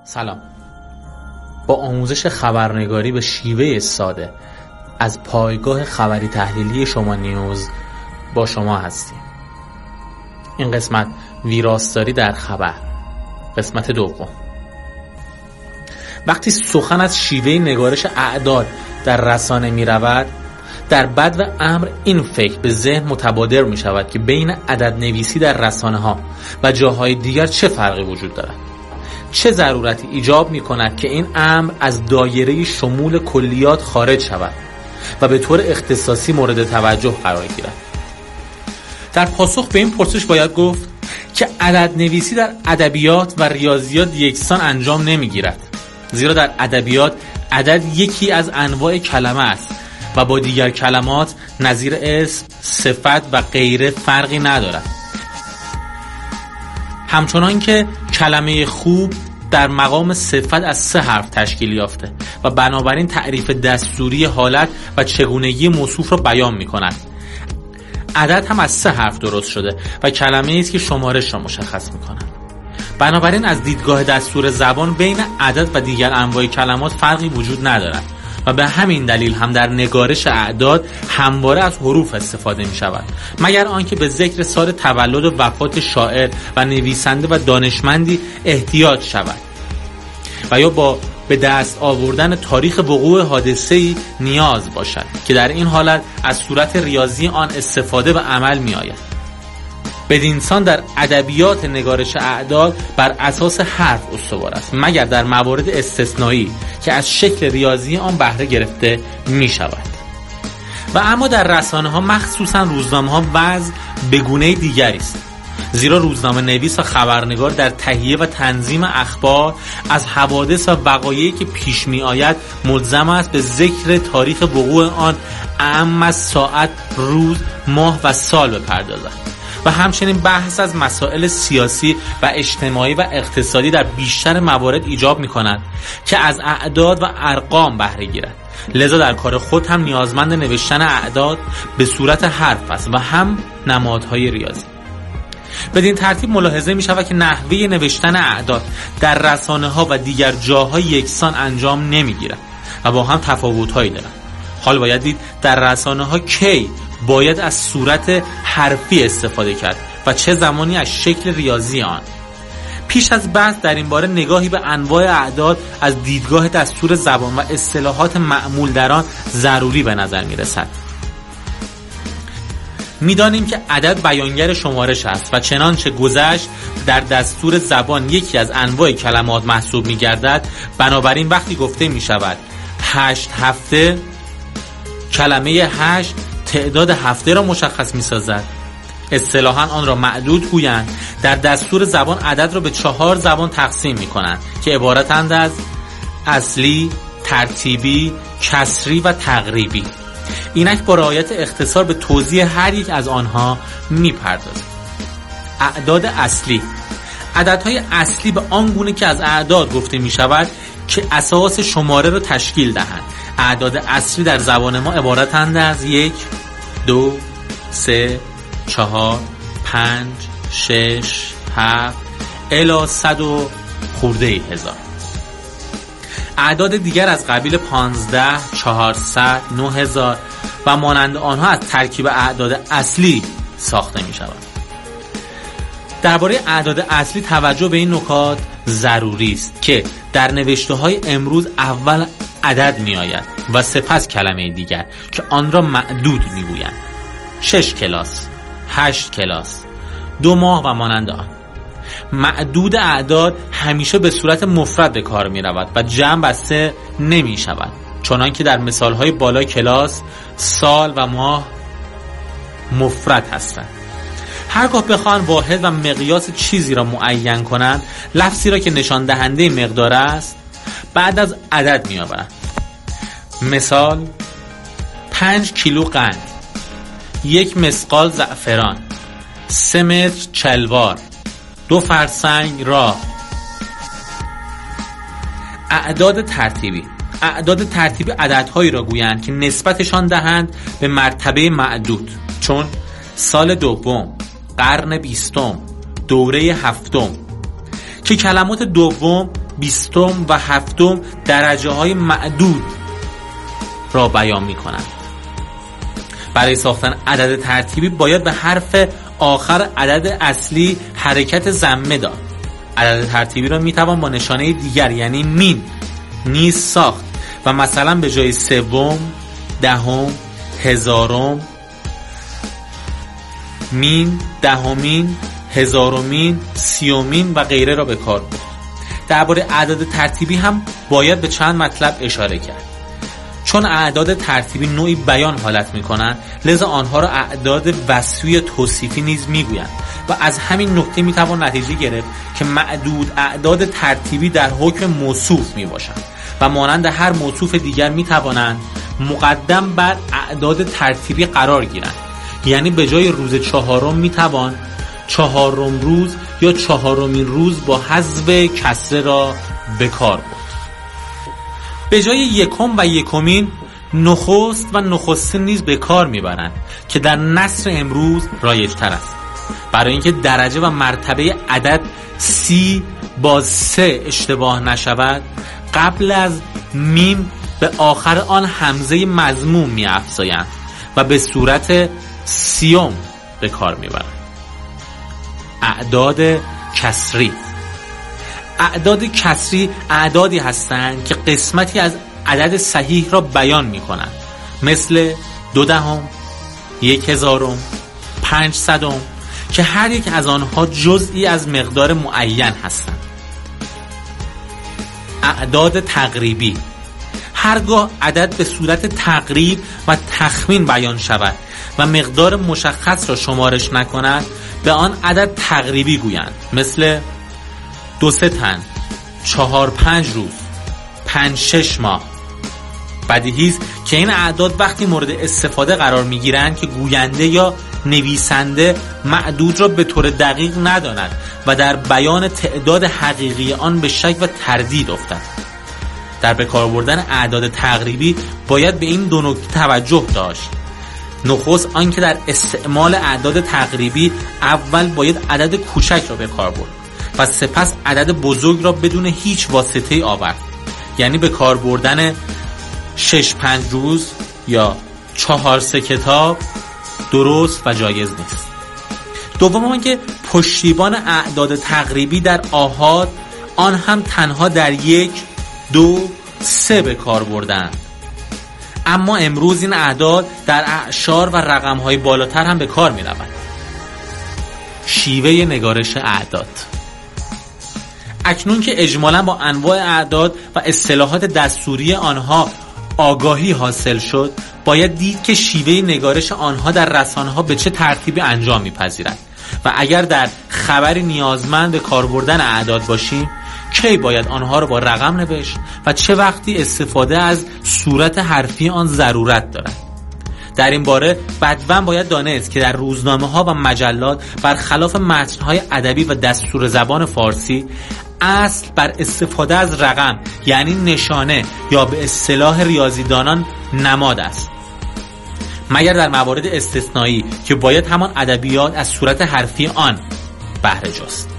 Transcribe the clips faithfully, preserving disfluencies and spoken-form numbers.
سلام. با آموزش خبرنگاری به شیوه ساده از پایگاه خبری تحلیلی شما نیوز با شما هستیم. این قسمت ویراستاری در خبر، قسمت دوم. وقتی سخن از شیوه نگارش اعداد در رسانه می رود، در بد و امر این فکر به ذهن متبادر می شود که بین عدد نویسی در رسانه ها و جاهای دیگر چه فرقی وجود دارد. چه ضرورتی ایجاب می کند که این امر از دایره شمول کلیات خارج شود و به طور اختصاصی مورد توجه قرار گیرد. در پاسخ به این پرسش باید گفت که عدد نویسی در ادبیات و ریاضیات یکسان انجام نمی گیرد، زیرا در ادبیات عدد یکی از انواع کلمه است و با دیگر کلمات نظیر اسم، صفت و غیره فرقی ندارد. همچنان که کلمه خوب در مقام صفت از سه حرف تشکیل یافته و بنابراین تعریف دستوری حالت و چگونگی موصوف را بیان می کند. عدد هم از سه حرف درست شده و کلمه است که شمارش را مشخص می کند. بنابراین از دیدگاه دستور زبان بین عدد و دیگر انواع کلمات فرقی وجود ندارد و به همین دلیل هم در نگارش اعداد همواره از حروف استفاده می شود، مگر آنکه به ذکر سال تولد و وفات شاعر و نویسنده و دانشمندی احتیاج شود و یا با به دست آوردن تاریخ وقوع حادثه‌ای نیاز باشد که در این حالت از صورت ریاضی آن استفاده به عمل می آید. بدینسان در ادبیات نگارش اعداد بر اساس حرف استوار است، مگر در موارد استثنایی که از شکل ریاضی آن بهره گرفته می شود. و اما در رسانه ها، مخصوصا روزنامه ها، وضع به گونه دیگری است، زیرا روزنامه نویس و خبرنگار در تهیه و تنظیم اخبار از حوادث و وقایعی که پیش می آید ملزم است به ذکر تاریخ وقوع آن اعم از ساعت، روز، ماه و سال بپردازد و همچنین بحث از مسائل سیاسی و اجتماعی و اقتصادی در بیشتر موارد ایجاب می کند که از اعداد و ارقام بهره گیرد. لذا در کار خود هم نیازمند نوشتن اعداد به صورت حرف است و هم نمادهای ریاضی. بدین ترتیب ملاحظه می شود که نحوه نوشتن اعداد در رسانه ها و دیگر جاهای یکسان انجام نمی گیرد و با هم تفاوت هایی دارد. حال باید دید در رسانه ها کی باید از صورت حرفی استفاده کرد و چه زمانی از شکل ریاضی آن. پیش از بحث در این باره نگاهی به انواع اعداد از دیدگاه دستور زبان و اصطلاحات معمول در آن ضروری به نظر می رسد. می دانیم که عدد بیانگر شمارش است و چنانچه گذشت در دستور زبان یکی از انواع کلمات محسوب می گردد. بنابراین وقتی گفته می شود هشت هفته، کلمه هشت تعداد هفته را مشخص می سازد. اصطلاحاً آن را معدود گویند. در دستور زبان عدد را به چهار زبان تقسیم می کنند که عبارتند از اصلی، ترتیبی، کسری و تقریبی. اینک با رعایت اختصار به توضیح هر یک از آنها می پردازد. اعداد اصلی: عددهای اصلی به آن گونه که از اعداد گفته می شود که اساس شماره را تشکیل دهند. اعداد اصلی در زبان ما عبارتند از یک، دو، سه، چهار، پنج، شش، هفت الی صد و خورده هزار. اعداد دیگر از قبیل پانزده، چهارصد، نه هزار و مانند آنها از ترکیب اعداد اصلی ساخته می شود. درباره اعداد اصلی توجه به این نکات ضروری است که در نوشته های امروز اول عدد می آید و سپس کلمه دیگر که آن را معدود می گویند. شش کلاس، هشت کلاس، دو ماه و مانند آن. معدود اعداد همیشه به صورت مفرد به کار می رود و جمع بسته نمی شود، چنان که در مثال های بالا کلاس، سال و ماه مفرد هستند. هرگاه بخواهند واحد و مقیاس چیزی را معین کنند، لفظی را که نشان دهنده مقدار است بعد از عدد می آورند. مثال: پنج کیلو قند، یک مسقال زعفران، سه متر چلوار، دو فرسنگ راه. اعداد ترتیبی: اعداد ترتیبی عددهایی را گویند که نسبتشان دهند به مرتبه معدود، چون سال دوم، قرن بیستم، دوره هفتم، که کلمات دوم بیستم و هفتم درجه های معدود را بیان می کنند. برای ساختن عدد ترتیبی باید به حرف آخر عدد اصلی حرکت ضمه داد. عدد ترتیبی را می توان با نشانه دیگر یعنی مین نیز ساخت و مثلا به جای سوم، دهم، هزارم، مین، دهمین، هزارمین، سیومین و غیره را به کار برد. درباره اعداد ترتیبی هم باید به چند مطلب اشاره کرد. چون اعداد ترتیبی نوعی بیان حالت می‌کنند، لذا آنها را اعداد وصفی توصیفی نیز می‌گویند و از همین نکته می‌توان نتیجه گرفت که معدود اعداد ترتیبی در حکم موصوف میباشند و مانند هر موصوف دیگر می‌توانند مقدم بر اعداد ترتیبی قرار گیرند. یعنی به جای روز چهارم می‌توان چهارم روز یا چهارمین روز با حذف کسره را به کار برد. به جای یکم و یکمین نخست و نخستین نیز به کار میبرند که در نثر امروز رایج تر است. برای اینکه درجه و مرتبه عدد سی با سه اشتباه نشود، قبل از میم به آخر آن همزه مضموم می افزایند و به صورت سیوم به کار میبرند. اعداد کسری. اعداد کسری اعدادی هستند که قسمتی از عدد صحیح را بیان می کنند، مثل دو دهم، یک هزارم، پنج صدم که هر یک از آنها جزئی از مقدار معین هستند. اعداد تقریبی. هرگاه عدد به صورت تقریب و تخمین بیان شود و مقدار مشخص را شمارش نکند، به آن عدد تقریبی گویند، مثل دو سه تن، چهار پنج روز، پنج شش ماه. بدیهی است که این اعداد وقتی مورد استفاده قرار می گیرند که گوینده یا نویسنده معدود را به طور دقیق نداند و در بیان تعداد حقیقی آن به شک و تردید افتد. در به کار بردن اعداد تقریبی باید به این دو نکته توجه داشت. نخست آنکه در استعمال اعداد تقریبی اول باید عدد کوچک را به کار برد و سپس عدد بزرگ را بدون هیچ واسطه‌ای آورد. یعنی به کار بردن شش پنج روز یا چهار سه کتاب درست و جایز نیست. دوم آنکه پشتیبان اعداد تقریبی در آحاد آن هم تنها در یک، دو، سه به کار بردن. اما امروز این اعداد در اعشار و رقم‌های بالاتر هم به کار می‌روند. شیوه نگارش اعداد. اکنون که اجمالاً با انواع اعداد و اصطلاحات دستوری آنها آگاهی حاصل شد، باید دید که شیوه نگارش آنها در رسانه‌ها به چه ترتیبی انجام می‌پذیرد و اگر در خبری نیازمند به کار بردن اعداد باشیم، کی باید آنها را با رقم نوشت و چه وقتی استفاده از صورت حرفی آن ضرورت دارد. در این باره بدون باید دانست که در روزنامه‌ها و مجلات برخلاف متن‌های ادبی و دستور زبان فارسی، اصل بر استفاده از رقم یعنی نشانه یا به اصطلاح ریاضیدانان نماد است، مگر در موارد استثنایی که باید همان ادبیات از صورت حرفی آن بهره جست.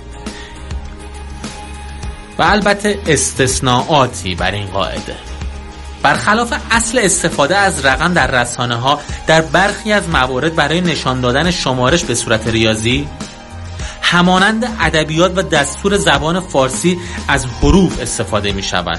و البته استثناءاتی بر این قاعده. برخلاف اصل استفاده از رقم در رسانه ها، در برخی از موارد برای نشان دادن شمارش به صورت ریاضی همانند ادبیات و دستور زبان فارسی از حروف استفاده می شود.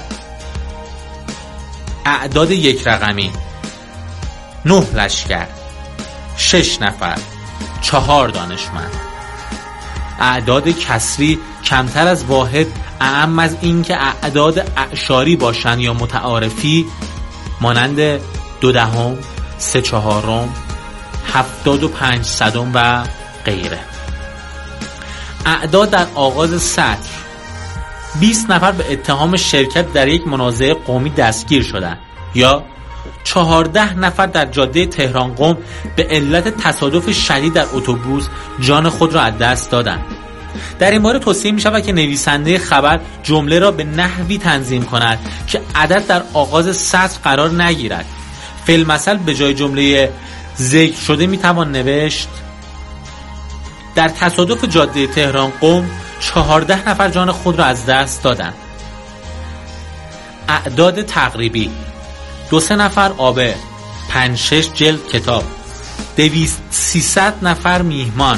اعداد یک رقمی: نه لشکر، شش نفر، چهار دانشمند. اعداد کسری کمتر از واحد، اعم از این که اعداد اعشاری باشند یا متعارفی، مانند دو دهم، سه چهارم، هفتاد و پنج صدم و غیره. اعداد در آغاز سطر: بیست نفر به اتهام شرکت در یک منازعه قومی دستگیر شدند، یا چهارده نفر در جاده تهران قم به علت تصادف شدید در اتوبوس جان خود را از دست دادند. در این باره توصیه می شود که نویسنده خبر جمله را به نحوی تنظیم کند که عدد در آغاز سطر قرار نگیرد. فی‌المثل به جای جمله ذکر شده می توان نوشت: در تصادف جاده تهران قم چهارده نفر جان خود را از دست دادند. اعداد تقریبی: دو سه نفر آبر، پنج شش جلد کتاب، دویست سیصد نفر میهمان.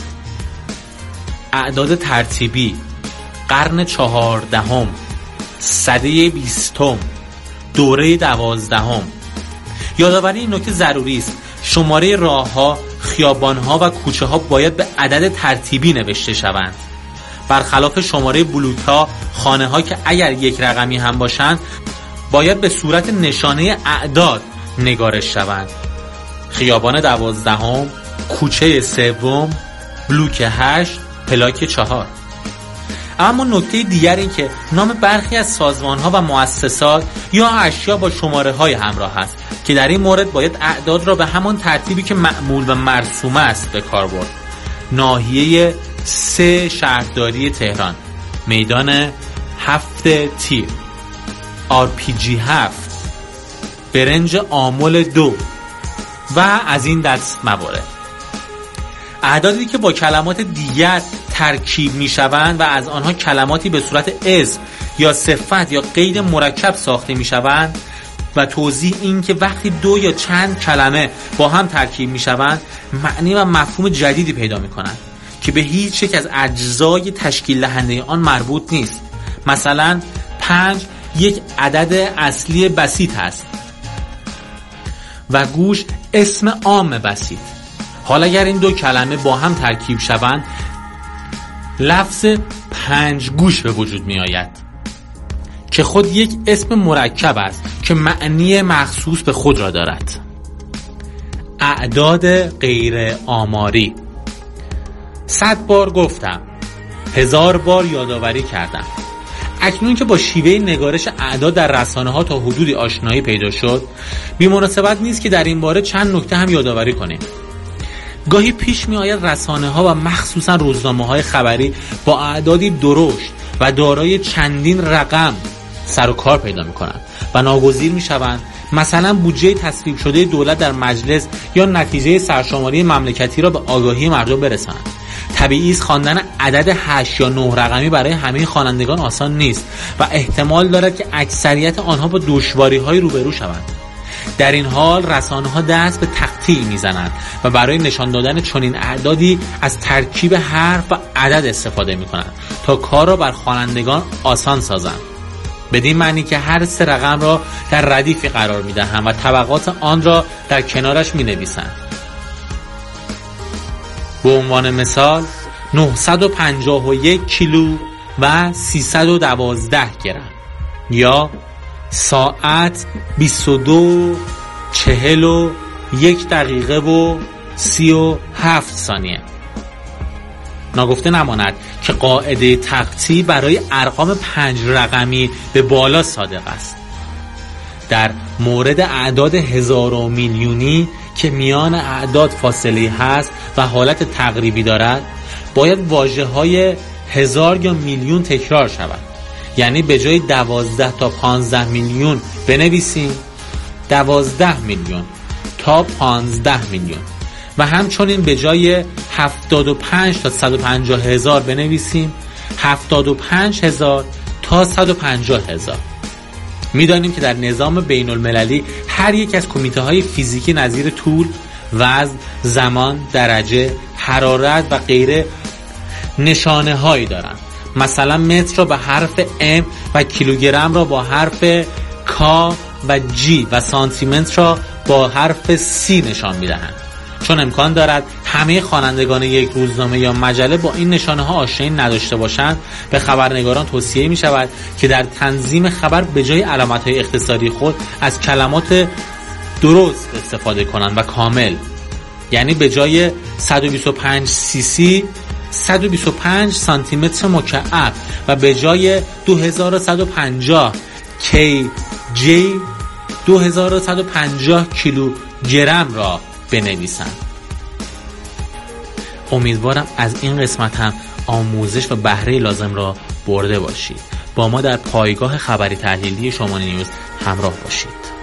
اعداد ترتیبی: قرن چهاردهم، سده بیستم، دوره دوازدهم. یادآوری این نکته ضروری است: شماره راه‌ها، خیابان‌ها و کوچه‌ها باید به عدد ترتیبی نوشته شوند. برخلاف شماره بلوک‌ها، خانه‌ها که اگر یک رقمی هم باشند باید به صورت نشانه اعداد نگارش شوند. خیابان دوازدهم، کوچه سوم، بلوک هشت، پلاک چهار. اما نکته دیگر این که نام برخی از سازمان‌ها و مؤسسات یا اشیا با شماره‌های همراه است که در این مورد باید اعداد را به همان ترتیبی که معمول و مرسوم است به کار برد. ناحیه سه شهرداری تهران، میدان هفت تیر، آر پی جی هفت، برنج آمل دو و از این دست موارد. اعدادی که با کلمات دیگر ترکیب می شوند و از آنها کلماتی به صورت اسم یا صفت یا قید مرکب ساخته می شوند و توضیح این که وقتی دو یا چند کلمه با هم ترکیب می شوند معنی و مفهوم جدیدی پیدا می کنند که به هیچ یک از اجزای تشکیل دهنده آن مربوط نیست. مثلا پنج یک عدد اصلی بسیط است و گوش اسم عام بسیط. حالا اگر این دو کلمه با هم ترکیب شوند لفظ پنج گوش به وجود می آید که خود یک اسم مرکب است که معنی مخصوص به خود را دارد. اعداد غیر آماری: صد بار گفتم، هزار بار یادآوری کردم. اکنون که با شیوه نگارش اعداد در رسانه‌ها تا حدودی آشنایی پیدا شد، بی‌مناسبت نیست که در این باره چند نکته هم یادآوری کنیم. گاهی پیش می آید رسانه‌ها و مخصوصا روزنامه‌های خبری با اعدادی درشت و دارای چندین رقم سر و کار پیدا می‌کنند و ناگزیر می‌شوند مثلا بودجه تصویب شده دولت در مجلس یا نتیجه سرشماری مملکتی را به آگاهی مردم برسانند. طبیعی است خواندن عدد هشت یا نه رقمی برای همه خوانندگان آسان نیست و احتمال دارد که اکثریت آنها با دشواری‌های روبرو شوند. در این حال رسانه‌ها دست به تقطیع می‌زنند و برای نشان دادن چنین اعدادی از ترکیب حرف و عدد استفاده می‌کنند تا کار را بر خوانندگان آسان سازند. بدین معنی که هر سه رقم را در ردیفی قرار می‌دهند و طبقات آن را در کنارش می‌نویسند. به عنوان مثال نهصد و پنجاه و یک کیلو و سیصد و دوازده گرم یا ساعت بیست و دو چهل و یک دقیقه و سی و هفت ثانیه. ناگفته نماند که قاعده تقطیع برای ارقام پنج رقمی به بالا صادق است. در مورد اعداد هزار و میلیونی که میان اعداد فاصله هست و حالت تقریبی دارد باید واژه های هزار یا میلیون تکرار شود. یعنی به جای دوازده تا پانزده میلیون بنویسیم دوازده میلیون تا پانزده میلیون و همچنین به جای هفتاد و پنج تا صد و پنجاه هزار بنویسیم هفتاد و پنج هزار تا صد و پنجاه هزار. می‌دانیم که در نظام بین المللی هر یک از کمیته های فیزیکی نظیر طول، وزن، زمان، درجه، حرارت و غیره نشانه هایی دارند. مثلا متر را با حرف M و کیلوگرم را با حرف K و G و سانتیمتر را با حرف C نشان می‌دهند. چون امکان دارد همه خوانندگان یک روزنامه یا مجله با این نشانه ها آشنایی نداشته باشند، به خبرنگاران توصیه می شود که در تنظیم خبر به جای علامت های اختصاری خود از کلمات درست استفاده کنند و کامل. یعنی به جای صد و بیست و پنج سی سی صد و بیست و پنج سانتی متر مکعب و به جای دو هزار و صد و پنجاه کی جی دو هزار و صد و پنجاه کیلو گرم را بنویسند. امیدوارم از این قسمت هم آموزش و بهره لازم را برده باشید. با ما در پایگاه خبری تحلیلی شمال نیوز همراه باشید.